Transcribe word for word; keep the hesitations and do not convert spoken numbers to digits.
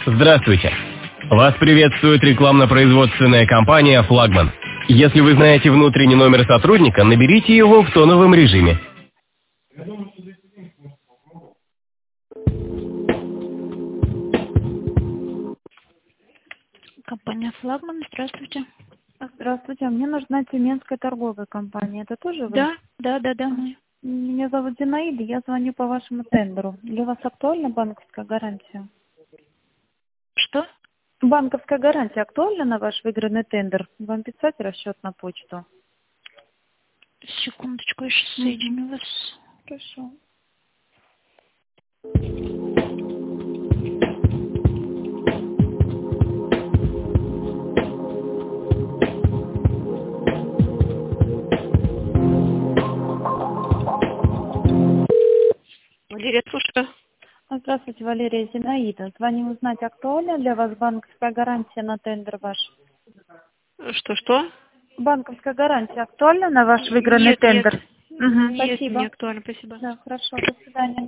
Здравствуйте. Вас приветствует рекламно-производственная компания «Флагман». Если вы знаете внутренний номер сотрудника, наберите его в тоновом режиме. Компания «Флагман», здравствуйте. Здравствуйте, мне нужна Тюменская торговая компания. Это тоже вы? Да, да, да, да. мы. Меня зовут Зинаида, я звоню по вашему тендеру. Для вас актуальна банковская гарантия? Что? Банковская гарантия актуальна на ваш выигранный тендер? Вам писать расчет на почту? Секундочку, я сейчас соединю вас. Хорошо. Валерия, слушаю. Здравствуйте, Валерия, Зинаида. Звоню узнать, актуальна для вас банковская гарантия на тендер ваш? Что-что? Банковская гарантия актуальна на ваш выигранный Нет, нет. тендер? Угу, Нет, спасибо. не актуально, спасибо. Да, хорошо, до свидания.